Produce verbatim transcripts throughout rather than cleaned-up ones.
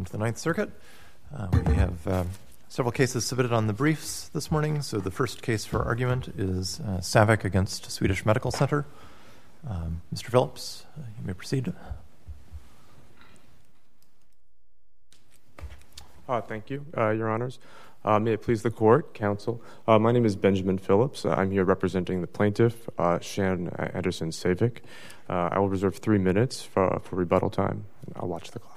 to the Ninth Circuit. Uh, we have uh, several cases submitted on the briefs this morning. So the first case for argument is uh, Savick against Swedish Medical Center. Um, Mister Phillips, uh, you may proceed. Uh, thank you, uh, Your Honors. Uh, may it please the Court, Counsel. Uh, my name is Benjamin Phillips. Uh, I'm here representing the plaintiff, uh, Shannon Anderson Savick. Uh, I will reserve three minutes for, for rebuttal time. I'll watch the clock.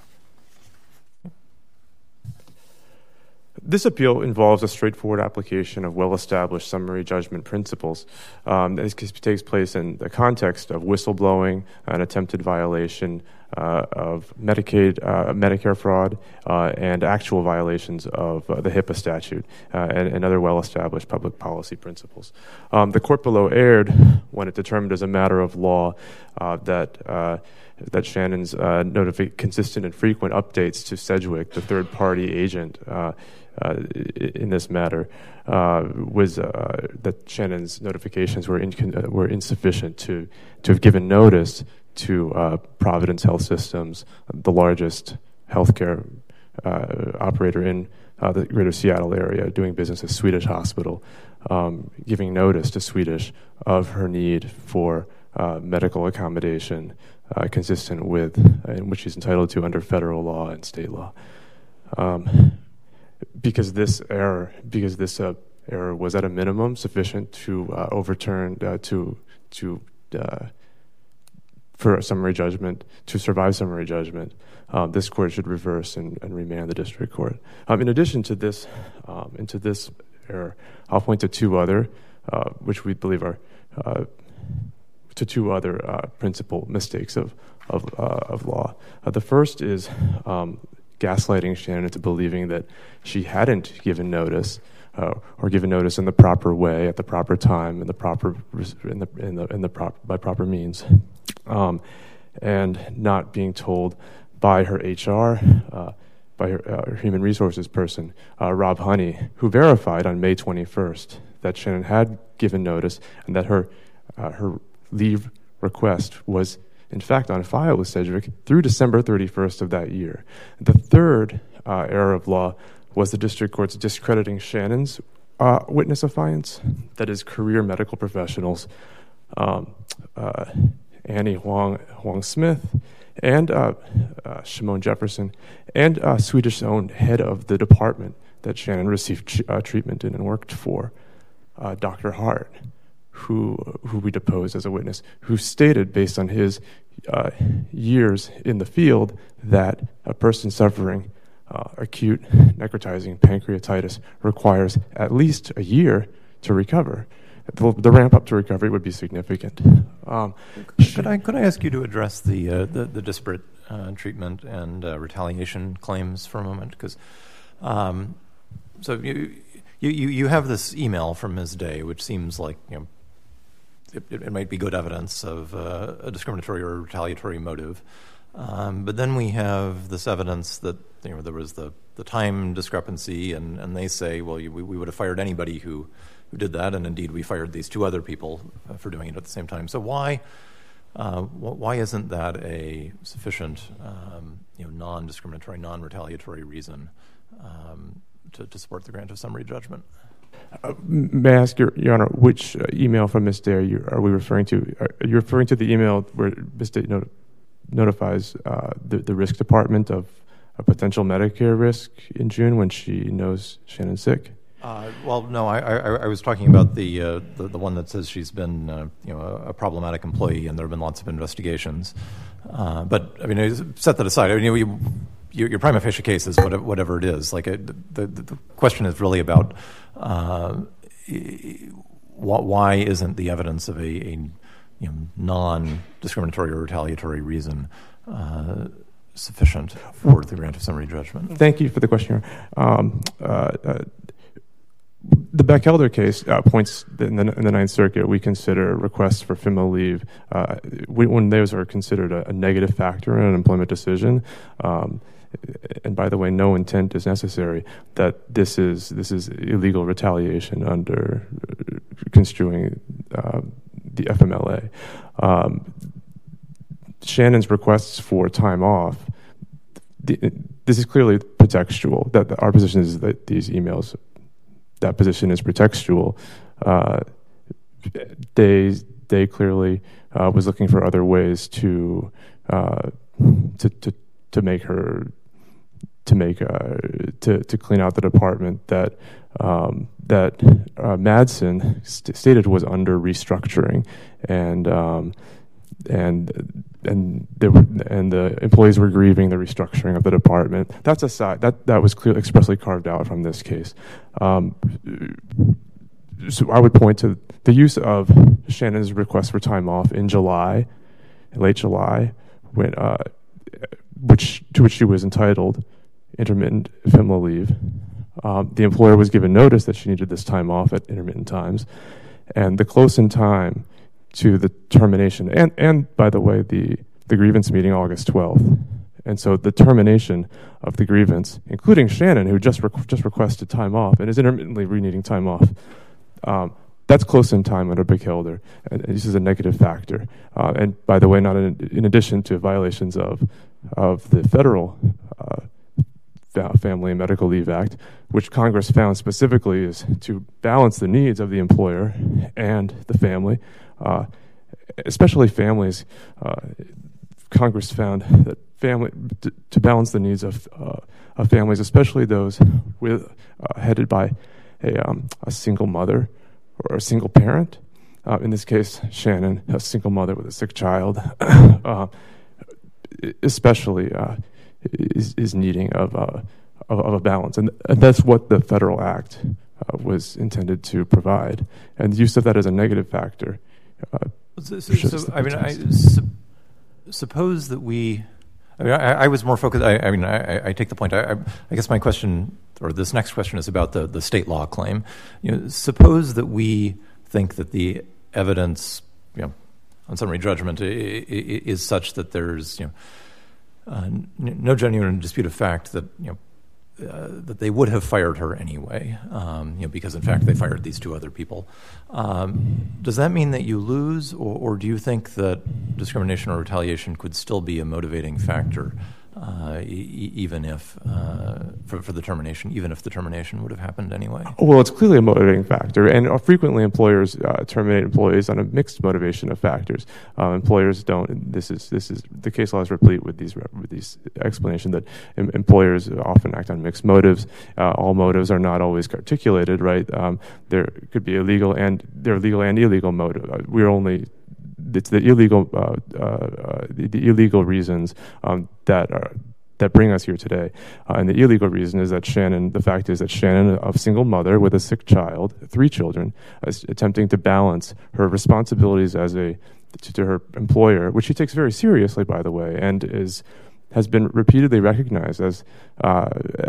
This appeal involves a straightforward application of well-established summary judgment principles. Um, this takes place in the context of whistleblowing, an attempted violation uh, of Medicaid, uh, Medicare fraud, uh, and actual violations of uh, the HIPAA statute uh, and, and other well-established public policy principles. Um, the court below erred when it determined as a matter of law uh, that uh, that Shannon's uh, notifi- consistent and frequent updates to Sedgwick, the third-party agent, uh, Uh, in this matter, uh, was uh, that Shannon's notifications were in, uh, were insufficient to to have given notice to uh, Providence Health Systems, the largest healthcare uh, operator in uh, the greater Seattle area, doing business as Swedish Hospital, um, giving notice to Swedish of her need for uh, medical accommodation uh, consistent with uh, in which she's entitled to under federal law and state law. Um, Because this error, because this uh, error was at a minimum sufficient to uh, overturn, uh, to to uh, for a summary judgment, to survive summary judgment, uh, this court should reverse and, and remand the district court. Um, in addition to this, um, into this error, I'll point to two other, uh, which we believe are, uh, to two other uh, principal mistakes of of uh, of law. Uh, the first is Um, gaslighting Shannon into believing that she hadn't given notice uh, or given notice in the proper way, at the proper time, in the proper in the in the in the prop, by proper means, um, and not being told by her H R, uh, by her, uh, her human resources person, uh, Rob Honey, who verified on May twenty-first that Shannon had given notice and that her uh, her leave request was in fact on file with Sedgwick through December thirty-first of that year. The third uh, error of law was the district court's discrediting Shannon's uh, witness affiance, that is career medical professionals, um, uh, Annie Huang, Huang Smith, and uh, uh, Shimon Jefferson, and uh, Swedish own head of the department that Shannon received ch- uh, treatment in and worked for, uh, Doctor Hart, who who we deposed as a witness, who stated, based on his uh, years in the field, that a person suffering uh, acute necrotizing pancreatitis requires at least a year to recover. The, the ramp up to recovery would be significant. Um, could I could I ask you to address the uh, the, the disparate uh, treatment and uh, retaliation claims for a moment? Because um, so you, you you have this email from Miz Day, which seems like, you know, It, it might be good evidence of uh, a discriminatory or retaliatory motive. Um, but then we have this evidence that, you know, there was the, the time discrepancy, and, and they say, well, you, we, we would have fired anybody who, who did that, and indeed we fired these two other people uh, for doing it at the same time. So why uh, why isn't that a sufficient um, you know, non-discriminatory, non-retaliatory reason um, to, to support the grant of summary judgment? Uh, may I ask, Your, Your Honor, which uh, email from Miz Day are, you, are we referring to? Are you referring to the email where Miz Day not, notifies uh, the, the risk department of a potential Medicare risk in June when she knows Shannon's sick? Uh, well, no, I, I, I was talking about the, uh, the the one that says she's been uh, you know a, a problematic employee and there have been lots of investigations. Uh, but I mean, set that aside. I mean, you, you, your prima facie case is whatever, whatever it is. Like it, the the question is really about uh, why isn't the evidence of a, a you know, non-discriminatory or retaliatory reason uh, sufficient for the grant of summary judgment? Thank you for the question. Um, uh, uh, The Beckelder case uh, points in the, in the Ninth Circuit, we consider requests for F M L A leave uh, we, when those are considered a, a negative factor in an employment decision. Um, and by the way, no intent is necessary. That this is this is illegal retaliation under construing uh, the F M L A. Um, Shannon's requests for time off. The, this is clearly pretextual. That, that our position is that these emails, that position is pretextual. Uh, they they clearly uh, was looking for other ways to uh, to to to make her to make uh, to to clean out the department that um, that uh, Madsen st- stated was under restructuring, and um, and and there were, and the employees were grieving the restructuring of the department. That's aside. That that was clearly expressly carved out from this case. Um, so I would point to the use of Shannon's request for time off in July, late July, when uh, which to which she was entitled intermittent FMLA leave. Um, the employer was given notice that she needed this time off at intermittent times, and the close in time to the termination, and, and by the way, the, the grievance meeting August twelfth. And so the termination of the grievance, including Shannon, who just requ- just requested time off and is intermittently re-needing time off, um, that's close in time under Bachelder, and this is a negative factor. Uh, and by the way, not in, in addition to violations of of the federal uh, Family and Medical Leave Act, which Congress found specifically is to balance the needs of the employer and the family, uh, especially families. Uh, Congress found that family to, to balance the needs of uh, of families, especially those with uh, headed by a um, a single mother or a single parent. Uh, in this case, Shannon, a single mother with a sick child, uh, especially. Uh, Is, is needing of, uh, of of a balance, and, and that's what the federal act uh, was intended to provide. And the use of that as a negative factor. Uh, so, so, so I mean, I su- suppose that we. I, mean, I, I was more focused. I, I mean, I, I take the point. I, I, I guess my question, or this next question, is about the, the state law claim. You know, suppose that we think that the evidence, you know, on summary judgment is such that there's, you know. Uh, n- no genuine dispute of fact that you know uh, that they would have fired her anyway, um, you know, because in fact they fired these two other people. Um, does that mean that you lose, or, or do you think that discrimination or retaliation could still be a motivating factor, uh, e- even if uh, for, for the termination, even if the termination would have happened anyway? Well, it's clearly a motivating factor, and uh, frequently employers uh, terminate employees on a mixed motivation of factors. Uh, employers don't. This is this is the case law is replete with these with these explanation that em- employers often act on mixed motives. Uh, all motives are not always articulated, right? Um, there could be illegal and there are legal and illegal motive. Uh, we're only It's the illegal, uh, uh, the, the illegal reasons um, that are that bring us here today, uh, and the illegal reason is that Shannon. The fact is that Shannon, a single mother with a sick child, three children, is attempting to balance her responsibilities as a to, to her employer, which she takes very seriously, by the way, and is. has been repeatedly recognized as uh,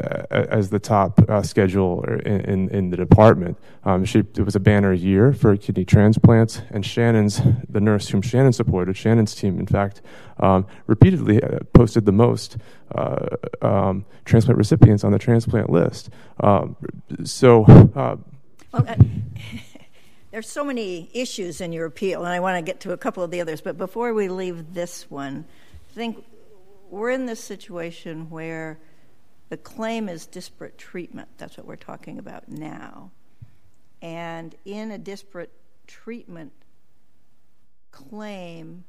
as the top uh, schedule in, in, in the department. Um, she, it was a banner year for kidney transplants, and Shannon's, the nurse whom Shannon supported, Shannon's team, in fact, um, repeatedly posted the most uh, um, transplant recipients on the transplant list. Um, so... Uh, well, uh, there's so many issues in your appeal, and I want to get to a couple of the others, but before we leave this one, I think we're in this situation where the claim is disparate treatment. That's what we're talking about now. And in a disparate treatment claim,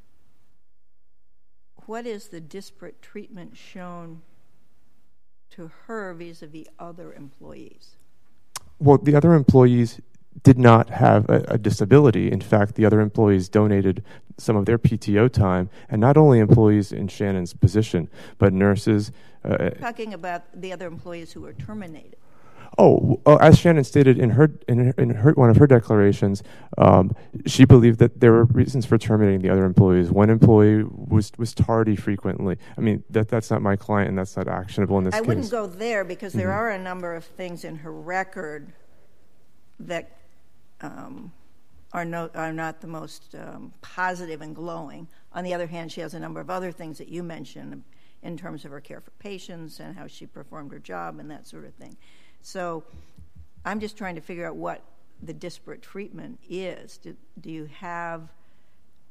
what is the disparate treatment shown to her vis-a-vis other employees? Well, the other employees did not have a, a disability. In fact, the other employees donated some of their P T O time, and not only employees in Shannon's position, but nurses. Uh, Talking about the other employees who were terminated. Oh, uh, as Shannon stated in her in her, in her one of her declarations, um, she believed that there were reasons for terminating the other employees. One employee was was tardy frequently. I mean, that that's not my client, and that's not actionable in this I case. I wouldn't go there because there Mm-hmm. are a number of things in her record that um, are, no, are not the most um, positive and glowing. On the other hand, she has a number of other things that you mentioned in terms of her care for patients and how she performed her job and that sort of thing. So I'm just trying to figure out what the disparate treatment is. Do, do you have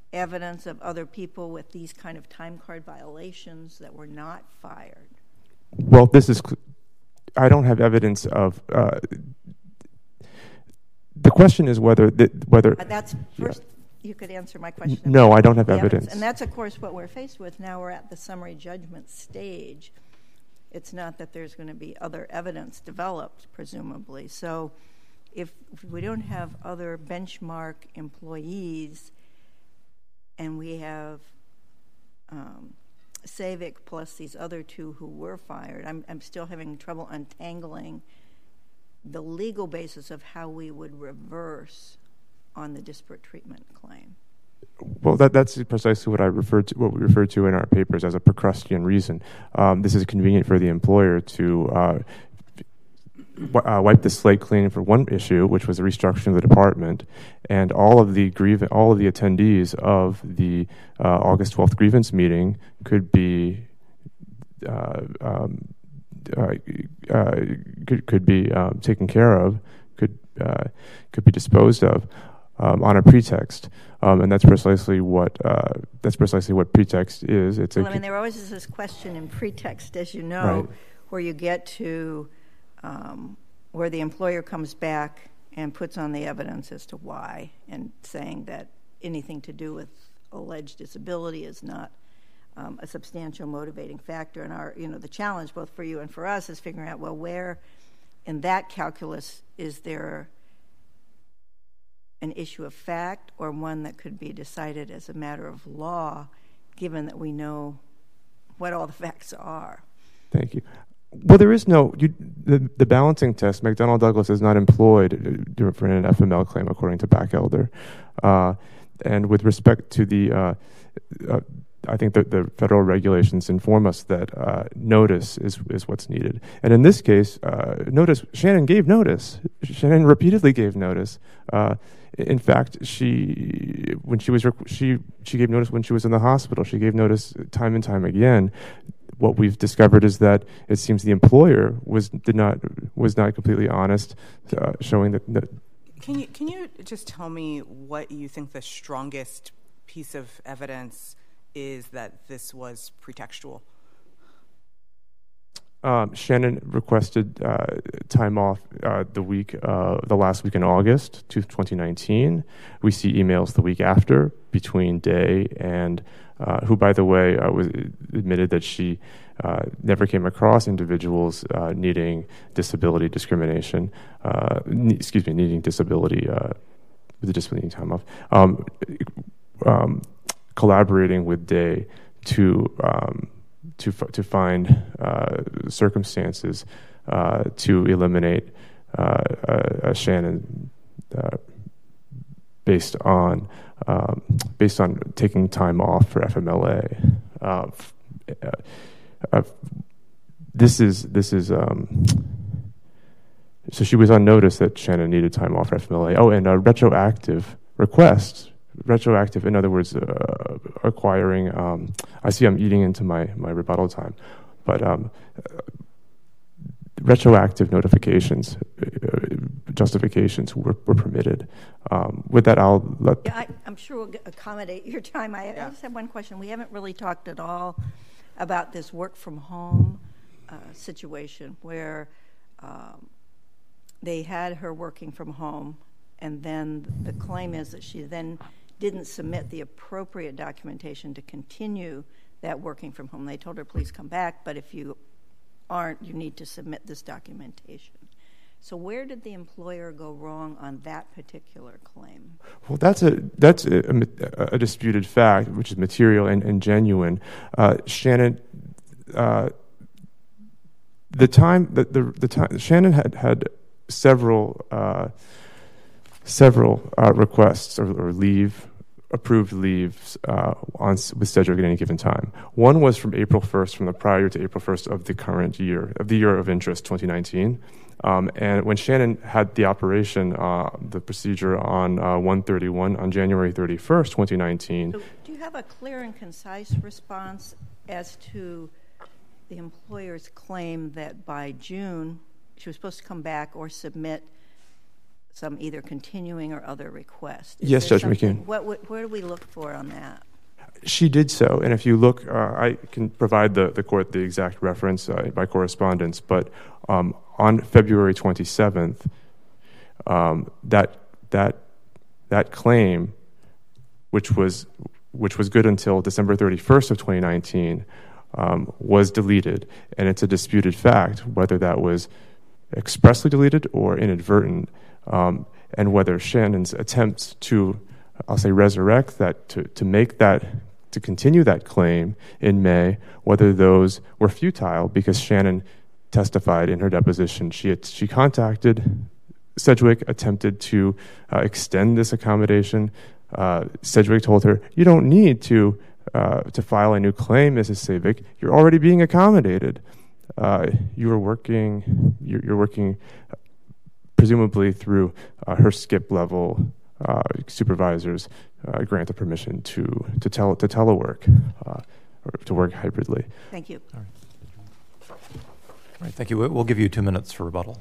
evidence of other people with these kind of time card violations that were not fired? Well, this is, I don't have evidence of, uh, the question is whether, the, whether. Uh, that's first, yeah. You could answer my question. No, I don't have evidence. evidence. And that's, of course, what we're faced with. Now we're at the summary judgment stage. It's not that there's going to be other evidence developed, presumably. So if, if we don't have other benchmark employees and we have um, Savick plus these other two who were fired, I'm, I'm still having trouble untangling the legal basis of how we would reverse on the disparate treatment claim. Well, that, that's precisely what I referred to, what we referred to in our papers as a Procrustean reason. Um, this is convenient for the employer to uh, w- uh, wipe the slate clean for one issue, which was the restructuring of the department, and all of the griev- all of the attendees of the uh, August twelfth grievance meeting could be uh, um, uh, uh, could could be um, taken care of, could uh, could be disposed of. Um, on a pretext, um, and that's precisely what uh, that's precisely what pretext is. It's well, a, I mean, there always is this question in pretext, as you know, right. where you get to um, where the employer comes back and puts on the evidence as to why, and saying that anything to do with alleged disability is not um, a substantial motivating factor. And our, you know, the challenge both for you and for us is figuring out, well, where in that calculus is there an issue of fact or one that could be decided as a matter of law, given that we know what all the facts are. Thank you. Well, there is no, you, the, the balancing test, McDonnell Douglas is not employed for an F M L claim, according to Bachelder. Uh, and with respect to the, uh, uh, I think that the federal regulations inform us that uh, notice is, is what's needed. And in this case, uh, notice, Shannon gave notice. Shannon repeatedly gave notice. Uh, in fact, she, when she was, rec- she, she gave notice when she was in the hospital. She gave notice time and time again. What we've discovered is that it seems the employer was did not was not completely honest, uh, showing that, that. Can you can you just tell me what you think the strongest piece of evidence is that this was pretextual? Um, Shannon requested uh, time off uh, the week, uh, the last week in August, twenty nineteen. We see emails the week after between Day and, uh, who, by the way, uh, was admitted that she uh, never came across individuals uh, needing disability discrimination. Uh, ne- excuse me, needing disability uh, with the disability time off. Um, um, collaborating with Day to. Um, to to find uh, circumstances uh, to eliminate uh, a, a Shannon uh, based on um, based on taking time off for F M L A. Uh, uh, uh, this is this is um, so she was on notice that Shannon needed time off for F M L A. Oh, and a retroactive request. Retroactive, in other words, uh, acquiring. Um, I see I'm eating into my, my rebuttal time, but um, uh, retroactive notifications, uh, justifications were, were permitted. Um, with that, I'll let. Yeah, I, I'm sure we'll accommodate your time. I, yeah. I just have one question. We haven't really talked at all about this work from home uh, situation where um, they had her working from home, and then the claim is that she then didn't submit the appropriate documentation to continue that working from home. They told her, please come back, but if you aren't, you need to submit this documentation. So where did the employer go wrong on that particular claim? Well, that's a that's a, a, a disputed fact, which is material and, and genuine. Uh, Shannon, uh, the time the, the the time Shannon had had several. Uh, several uh, requests or, or leave, approved leaves uh, on with Cedric at any given time. One was from April first, from the prior to April first of the current year, of the year of interest, twenty nineteen. Um, and when Shannon had the operation, uh, the procedure on uh, one thirty-one, on January thirty-first, twenty nineteen. So do you have a clear and concise response as to the employer's claim that by June she was supposed to come back or submit some either continuing or other request? Is yes, Judge McKeon. What, what, where do we look for on that? She did so, and if you look, uh, I can provide the, the court the exact reference uh, by correspondence, but um, on February twenty-seventh, um, that that that claim, which was which was good until December thirty-first of twenty nineteen, um, was deleted, and it's a disputed fact whether that was expressly deleted or inadvertent, um, and whether Shannon's attempts to, I'll say, resurrect that, to, to make that, to continue that claim in May, whether those were futile, because Shannon testified in her deposition. She had, she contacted Sedgwick, attempted to uh, extend this accommodation. Uh, Sedgwick told her, "You don't need to uh, to file a new claim, Missus Savick. You're already being accommodated. Uh, you are working. You're, you're working, uh, presumably through uh, her skip level uh, supervisors uh, grant of permission to to tele to telework uh, or to work hybridly." Thank you. All right. All right, thank you. We'll give you two minutes for rebuttal.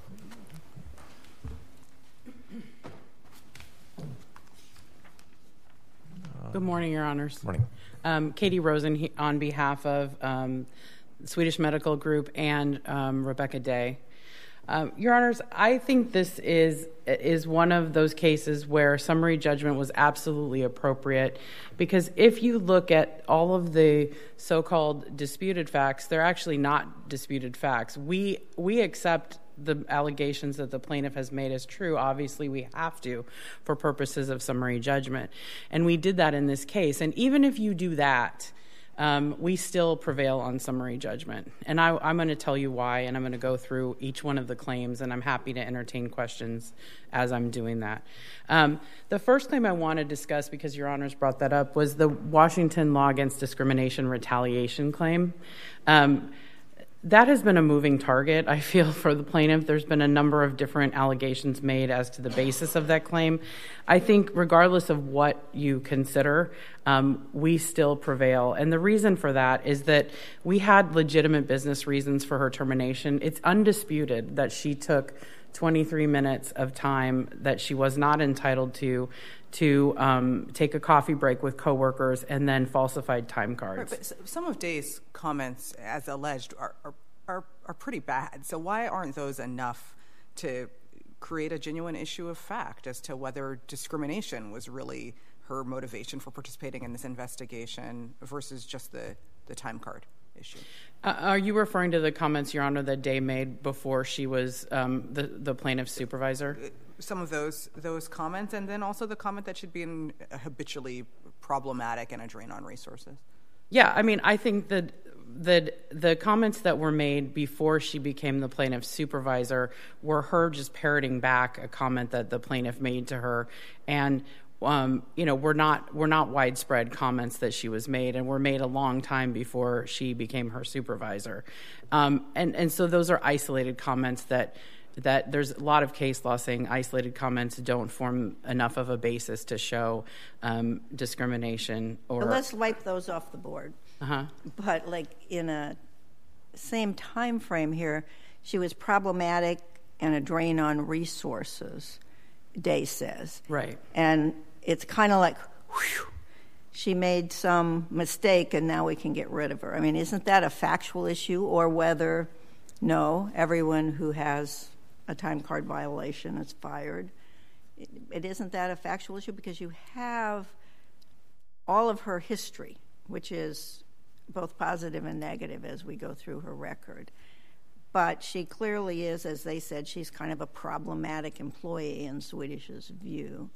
Good morning, Your Honors. Morning. Um, Katie Rosen he, on behalf of um, Swedish Medical Group and um, Rebecca Day. Um, Your Honors, I think this is is one of those cases where summary judgment was absolutely appropriate, because if you look at all of the so-called disputed facts, they're actually not disputed facts. We we accept the allegations that the plaintiff has made as true. Obviously, we have to for purposes of summary judgment. And we did that in this case. And even if you do that, um, we still prevail on summary judgment. And I, I'm going to tell you why, and I'm going to go through each one of the claims, and I'm happy to entertain questions as I'm doing that. Um, the first claim I want to discuss, because Your Honors brought that up, was the Washington Law Against Discrimination retaliation claim. Um, That has been a moving target, I feel, for the plaintiff. There's been a number of different allegations made as to the basis of that claim. I think regardless of what you consider, um, we still prevail. And the reason for that is that we had legitimate business reasons for her termination. It's undisputed that she took twenty-three minutes of time that she was not entitled to to um, take a coffee break with coworkers and then falsified time cards. Right, but some of Day's comments, as alleged, are, are are are pretty bad. So why aren't those enough to create a genuine issue of fact as to whether discrimination was really her motivation for participating in this investigation versus just the, the time card issue? Uh, are you referring to the comments, Your Honor, that Day made before she was um, the, the plaintiff's supervisor? Some of those those comments, and then also the comment that she'd been habitually problematic and a drain on resources. Yeah, I mean, I think that the the comments that were made before she became the plaintiff's supervisor were her just parroting back a comment that the plaintiff made to her, and um, you know, were not were not widespread comments that she was made, and were made a long time before she became her supervisor, um, and and so those are isolated comments that. that there's a lot of case law saying isolated comments don't form enough of a basis to show um, discrimination. Or But let's wipe those off the board. Uh-huh. But like in a same time frame here, she was problematic and a drain on resources, Day says. Right. And it's kind of like, whew, she made some mistake and now we can get rid of her. I mean, isn't that a factual issue? Or whether, no, everyone who has a time card violation is fired. It, it isn't that a factual issue, because you have all of her history, which is both positive and negative as we go through her record. But she clearly is, as they said, she's kind of a problematic employee in Swedish's view.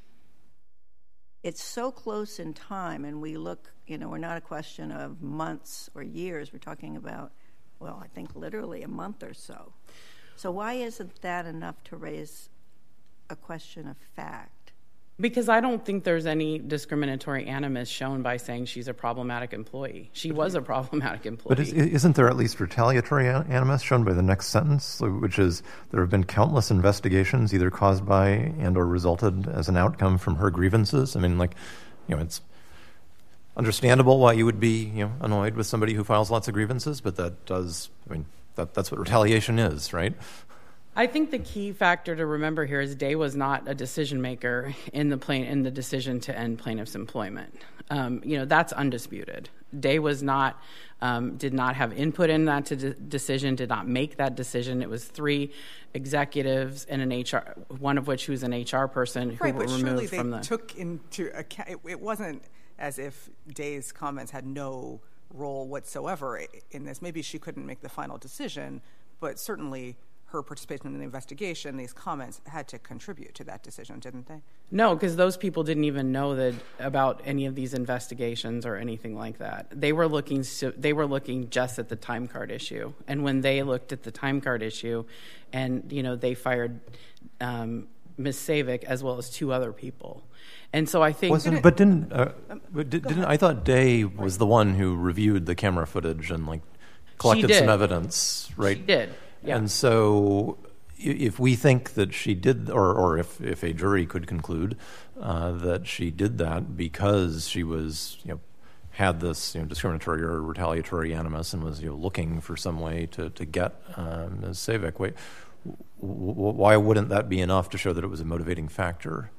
It's so close in time, and we look, you know, we're not a question of months or years. We're talking about, well, I think literally a month or so. So why isn't that enough to raise a question of fact? Because I don't think there's any discriminatory animus shown by saying she's a problematic employee. She was a problematic employee. But is, isn't there at least retaliatory animus shown by the next sentence, which is there have been countless investigations either caused by and or resulted as an outcome from her grievances? I mean, like, you know, it's understandable why you would be, you know, annoyed with somebody who files lots of grievances, but that does, I mean, That, that's what retaliation is, right? I think the key factor to remember here is Day was not a decision maker in the plain in the decision to end plaintiff's employment. Um, you know, that's undisputed. Day was not um, did not have input in that to de- decision, did not make that decision. It was three executives and an H R, one of which who was an H R person who right, were but removed surely from they the. took into account. It, it wasn't as if Day's comments had no role whatsoever in this. Maybe she couldn't make the final decision, but certainly her participation in the investigation, these comments had to contribute to that decision, didn't they? No, because those people didn't even know that about any of these investigations or anything like that. They were looking. They were looking just at the time card issue, and when they looked at the time card issue, and you know they fired um, Miz Savick as well as two other people, and so I think. Wasn't, but didn't uh, but did, didn't I thought Day was the one who reviewed the camera footage and like collected some evidence, right? She did. Yeah. And so if we think that she did, or, or if, if a jury could conclude uh, that she did that because she was, you know, had this you know, discriminatory or retaliatory animus and was you know, looking for some way to, to get um, Miz Savick, why, why wouldn't that be enough to show that it was a motivating factor?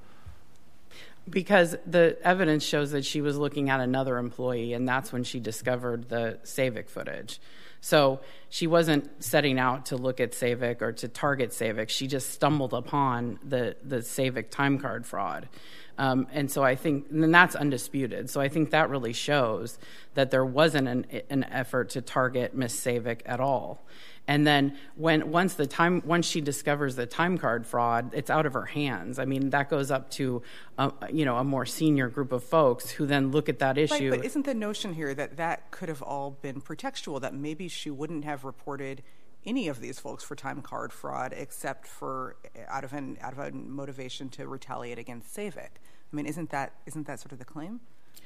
Because the evidence shows that she was looking at another employee, and that's when she discovered the Savick footage. So she wasn't setting out to look at Savick or to target Savick. She just stumbled upon the, the Savick time card fraud. Um, and so I think, and that's undisputed. So I think that really shows that there wasn't an, an effort to target Miz Savick at all. And then when once the time once she discovers the time card fraud, it's out of her hands. I mean, that goes up to uh, you know a more senior group of folks who then look at that issue. Right, but isn't the notion here that that could have all been pretextual? That maybe she wouldn't have reported any of these folks for time card fraud except for out of an out of a motivation to retaliate against Savick. I mean, isn't that isn't that sort of the claim?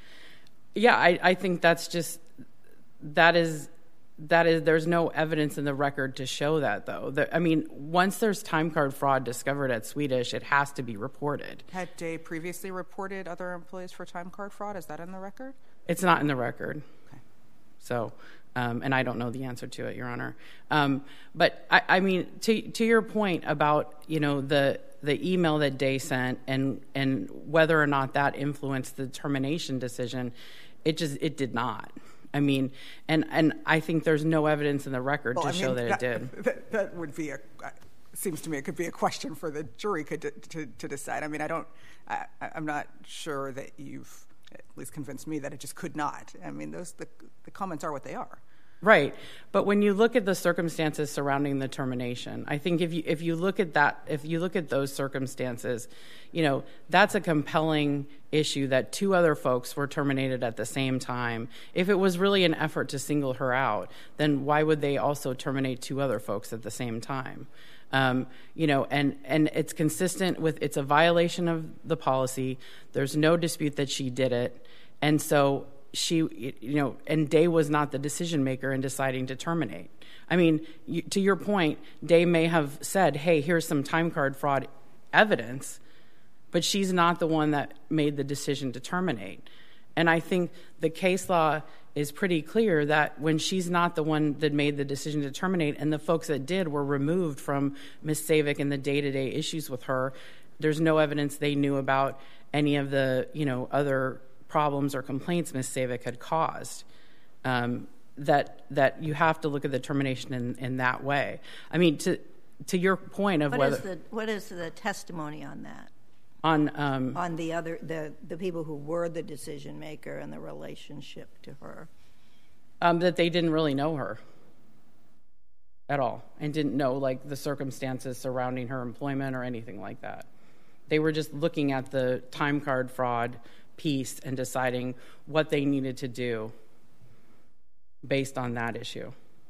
Yeah, I, I think that's just that is. That is, there's no evidence in the record to show that, though. The, I mean, once there's time card fraud discovered at Swedish, it has to be reported. Had Day previously reported other employees for time card fraud? Is that in the record? It's not in the record. Okay. So, um, and I don't know the answer to it, Your Honor. Um, but I, I mean, to to your point about you know the the email that Day sent and and whether or not that influenced the termination decision, it just it did not. I mean, and, and I think there's no evidence in the record well, to I mean, show that, that it did. That, that would be a. Seems to me it could be a question for the jury could to, to decide. I mean, I don't. I, I'm not sure that you've at least convinced me that it just could not. I mean, those the the comments are what they are. Right, but when you look at the circumstances surrounding the termination, I think if you if you look at that, if you look at those circumstances, you know, that's a compelling issue that two other folks were terminated at the same time. If it was really an effort to single her out, then why would they also terminate two other folks at the same time? Um, you know, and, and it's consistent with, it's a violation of the policy. There's no dispute that she did it. And so she, you know, and Day was not the decision maker in deciding to terminate. I mean, you, to your point, Day may have said, hey, here's some time card fraud evidence, but she's not the one that made the decision to terminate. And I think the case law is pretty clear that when she's not the one that made the decision to terminate and the folks that did were removed from Miz Savick and the day-to-day issues with her, there's no evidence they knew about any of the, you know, other problems or complaints Miz Savick had caused. Um, that that you have to look at the termination in, in that way. I mean, to to your point of what whether is the what is the testimony on that? on um, on the other the the people who were the decision maker and the relationship to her, um, that they didn't really know her at all and didn't know like the circumstances surrounding her employment or anything like that. They were just looking at the time card fraud piece and deciding what they needed to do based on that issue.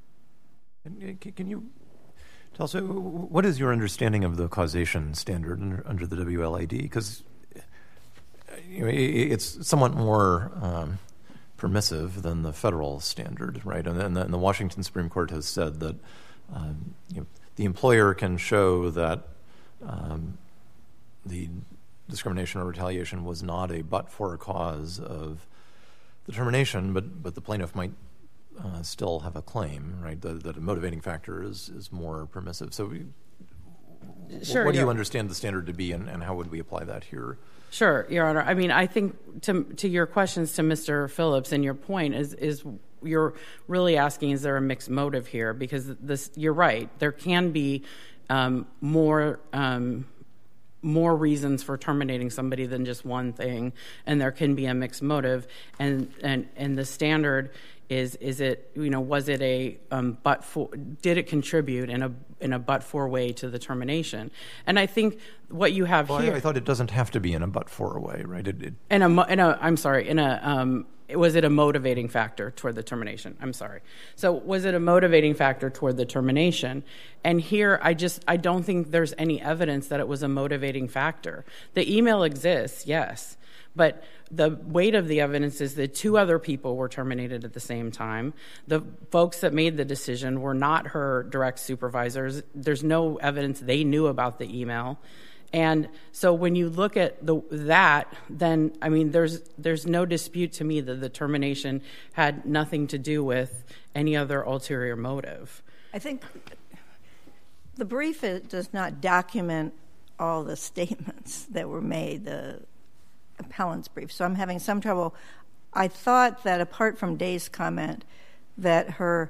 Can you tell us, what is your understanding of the causation standard under, under the W L A D? Because you know, it's somewhat more um, permissive than the federal standard, right? And, and, the, and the Washington Supreme Court has said that um, you know, the employer can show that um, the discrimination or retaliation was not a but-for cause of the termination, but, but the plaintiff might Uh, still have a claim, right? That, that a motivating factor is is more permissive. So, we, Sure, what do you Your- understand the standard to be, and, and how would we apply that here? Sure, Your Honor. I mean, I think to to your questions to Mister Phillips and your point is is you're really asking, is there a mixed motive here? Because this, you're right, there can be um, more um, more reasons for terminating somebody than just one thing, and there can be a mixed motive. And and and the standard is is it you know was it a um, but for did it contribute in a in a but for way to the termination? And I think what you have Well, here, I, I thought it doesn't have to be in a but for way, right? It, it, in a mo- in a I'm sorry in a um, was it a motivating factor toward the termination? I'm sorry. So was it a motivating factor toward the termination? And here, I just I don't think there's any evidence that it was a motivating factor. The email exists, yes. But the weight of the evidence is that two other people were terminated at the same time. The folks that made the decision were not her direct supervisors. There's no evidence they knew about the email. And so when you look at the, that, then, I mean, there's there's no dispute to me that the termination had nothing to do with any other ulterior motive. I think the brief it does not document all the statements that were made, the appellant's brief. So I'm having some trouble. I thought that apart from Day's comment, that her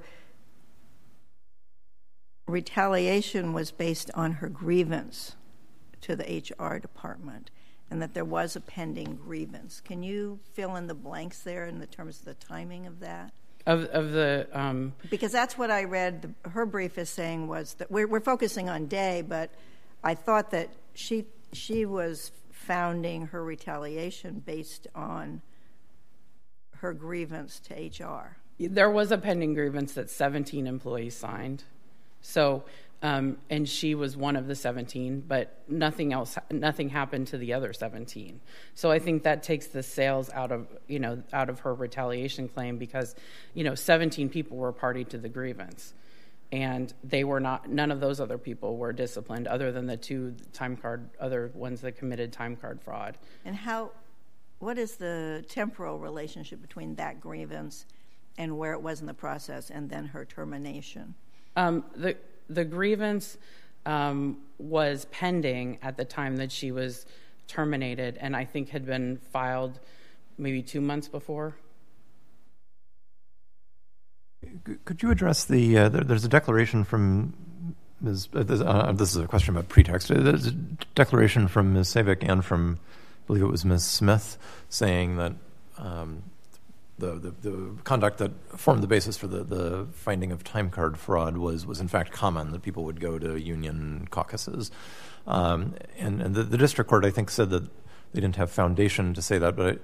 retaliation was based on her grievance to the H R department, and that there was a pending grievance. Can you fill in the blanks there in the terms of the timing of that? Of of the um, Because that's what I read. The, her brief is saying was that we're, we're focusing on Day, but I thought that she she was founding her retaliation based on her grievance to H R. There was a pending grievance that seventeen employees signed. So, um, and she was one of the seventeen, but nothing else, nothing happened to the other seventeen. So I think that takes the sales out of, you know, out of her retaliation claim because, you know, seventeen people were party to the grievance. And they were not, none of those other people were disciplined other than the two time card, other ones that committed time card fraud. And how, what is the temporal relationship between that grievance and where it was in the process and then her termination? Um, the the grievance um, was pending at the time that she was terminated, and I think had been filed maybe two months before. Could you address the, uh, there, there's a declaration from Miz Uh, this, uh, this is a question about pretext. There's a declaration from Miz Savick and from, I believe it was Miz Smith, saying that um, the, the, the conduct that formed the basis for the, the finding of time card fraud was, was in fact common, that people would go to union caucuses. Um, and and the, the district court, I think, said that they didn't have foundation to say that, but I,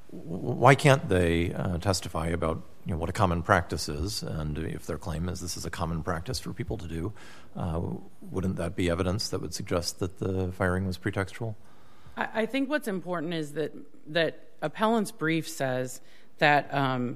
why can't they uh, testify about you know, what a common practice is? And if their claim is this is a common practice for people to do, uh, wouldn't that be evidence that would suggest that the firing was pretextual? I, I think what's important is that that appellant's brief says that um,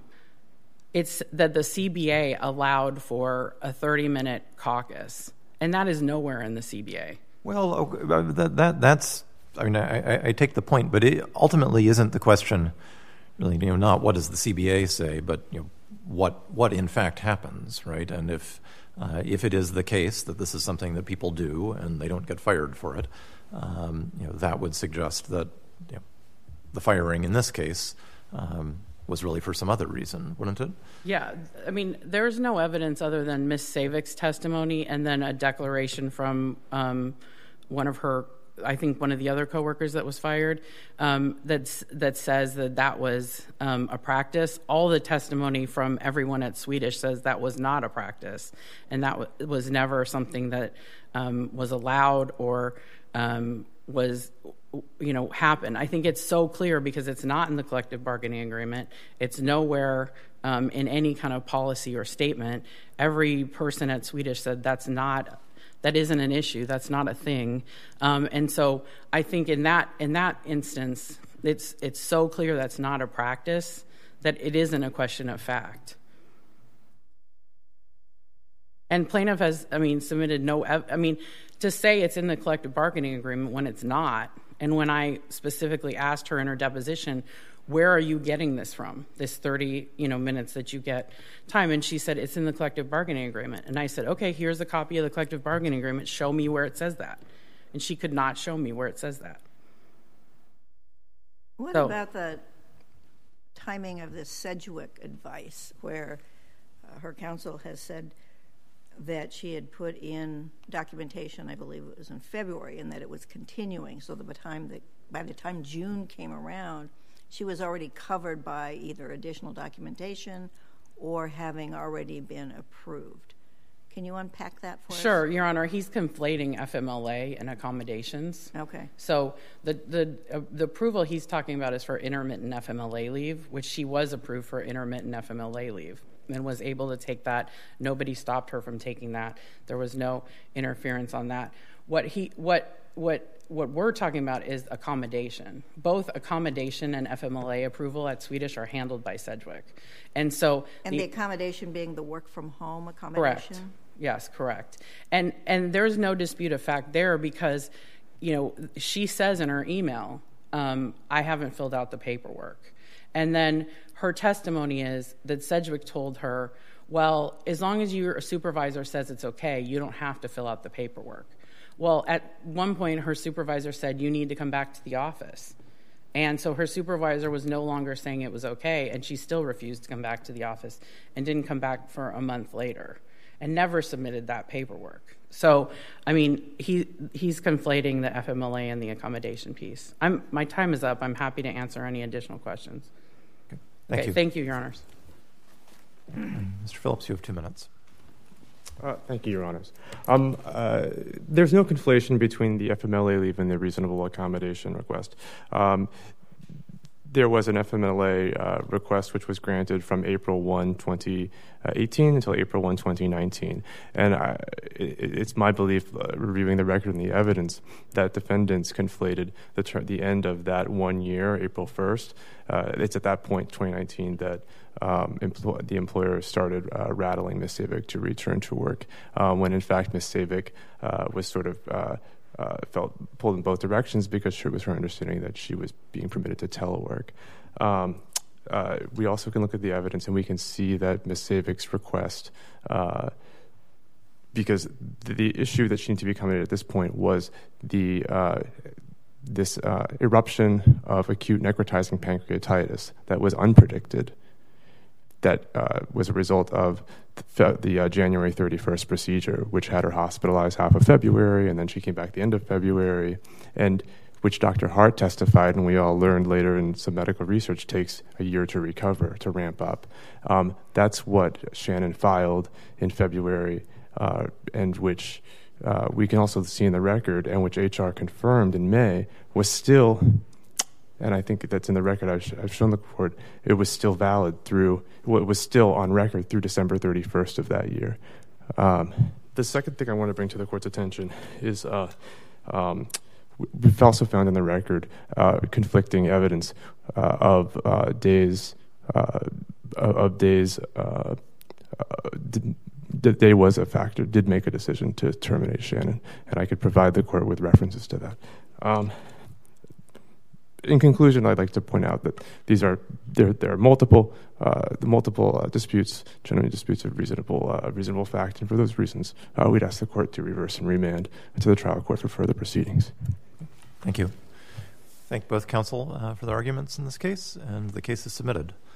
it's that the C B A allowed for a thirty-minute caucus, and that is nowhere in the C B A. Well, okay, that, that that's. I mean, I, I, I take the point, but it ultimately isn't the question. Really, you know, not what does the C B A say, but you know, what what in fact happens, right? And if uh, if it is the case that this is something that people do and they don't get fired for it, um, you know, that would suggest that you know, the firing in this case um, was really for some other reason, wouldn't it? Yeah, I mean, there's no evidence other than Miz Savick's testimony and then a declaration from um, one of her. I think one of the other coworkers that was fired, um, that's, that says that that was um, a practice. All the testimony from everyone at Swedish says that was not a practice, and that w- was never something that um, was allowed or um, was, you know, happened. I think it's so clear because it's not in the collective bargaining agreement. It's nowhere um, in any kind of policy or statement. Every person at Swedish said that's not. That isn't an issue. That's not a thing. Um, and so I think in that in that instance, it's it's so clear that's not a practice that it isn't a question of fact. And plaintiff has, I mean, submitted no. I mean, to say it's in the collective bargaining agreement when it's not, and when I specifically asked her in her deposition, where are you getting this from, this thirty you know, minutes that you get time? And she said, it's in the collective bargaining agreement. And I said, okay, here's a copy of the collective bargaining agreement. Show me where it says that. And she could not show me where it says that. What so, about the timing of this Sedgwick advice, where uh, her counsel has said that she had put in documentation, I believe it was in February, and that it was continuing, so that by the time, that, by the time June came around, she was already covered by either additional documentation or having already been approved. Can you unpack that for us? Sure, Your Honor. He's conflating F M L A and accommodations. Okay. So the the uh, the approval he's talking about is for intermittent F M L A leave, which she was approved for intermittent F M L A leave and was able to take that. Nobody stopped her from taking that. There was no interference on that. What he what what what we're talking about is accommodation. Both accommodation and F M L A approval at Swedish are handled by Sedgwick. And so And the, the accommodation being the work from home accommodation? Correct. Yes, correct. And and there's no dispute of fact there, because, you know, she says in her email, um, I haven't filled out the paperwork. And then her testimony is that Sedgwick told her, well, as long as your supervisor says it's okay, you don't have to fill out the paperwork. Well, at one point, her supervisor said, you need to come back to the office. And so her supervisor was no longer saying it was okay, and she still refused to come back to the office and didn't come back for a month later and never submitted that paperwork. So, I mean, he he's conflating the F M L A and the accommodation piece. I'm my time is up. I'm happy to answer any additional questions. Okay. Thank okay, you. Thank you, Your Honors. Mister Phillips, you have two minutes. Uh, thank you, Your Honors. Um, uh, there's no conflation between the F M L A leave and the reasonable accommodation request. Um, there was an F M L A uh, request which was granted from April first, twenty eighteen until April first, twenty nineteen. And I, it, it's my belief, uh, reviewing the record and the evidence, that defendants conflated the, ter- the end of that one year, April first. Uh, it's at that point, twenty nineteen, that Um, empl- the employer started uh, rattling Miz Savick to return to work, um, when in fact Miz Savick uh, was sort of uh, uh, felt pulled in both directions, because it was her understanding that she was being permitted to telework. Um, uh, we also can look at the evidence, and we can see that Miz Savick's request, uh, because the, the issue that she needed to be accommodated at this point was the uh, this uh, eruption of acute necrotizing pancreatitis that was unpredicted, that uh, was a result of the, the uh, January thirty-first procedure, which had her hospitalized half of February, and then she came back the end of February, and which Doctor Hart testified, and we all learned later in some medical research, takes a year to recover, to ramp up. Um, that's what Shannon filed in February, uh, and which uh, we can also see in the record, and which H R confirmed in May, was still, and I think that's in the record, I've, sh- I've shown the court, it was still valid through, well, it was still on record through December thirty-first of that year. Um, the second thing I want to bring to the court's attention is uh, um, we've also found in the record uh, conflicting evidence uh, of uh, days, uh, of days, uh, uh, did, that day was a factor, did make a decision to terminate Shannon, and I could provide the court with references to that. Um, In conclusion, I'd like to point out that these are there. There are multiple, uh, the multiple uh, disputes, generally disputes of reasonable, uh, reasonable fact, and for those reasons, uh, we'd ask the court to reverse and remand to the trial court for further proceedings. Thank you. Thank both counsel uh, for their arguments in this case, and the case is submitted.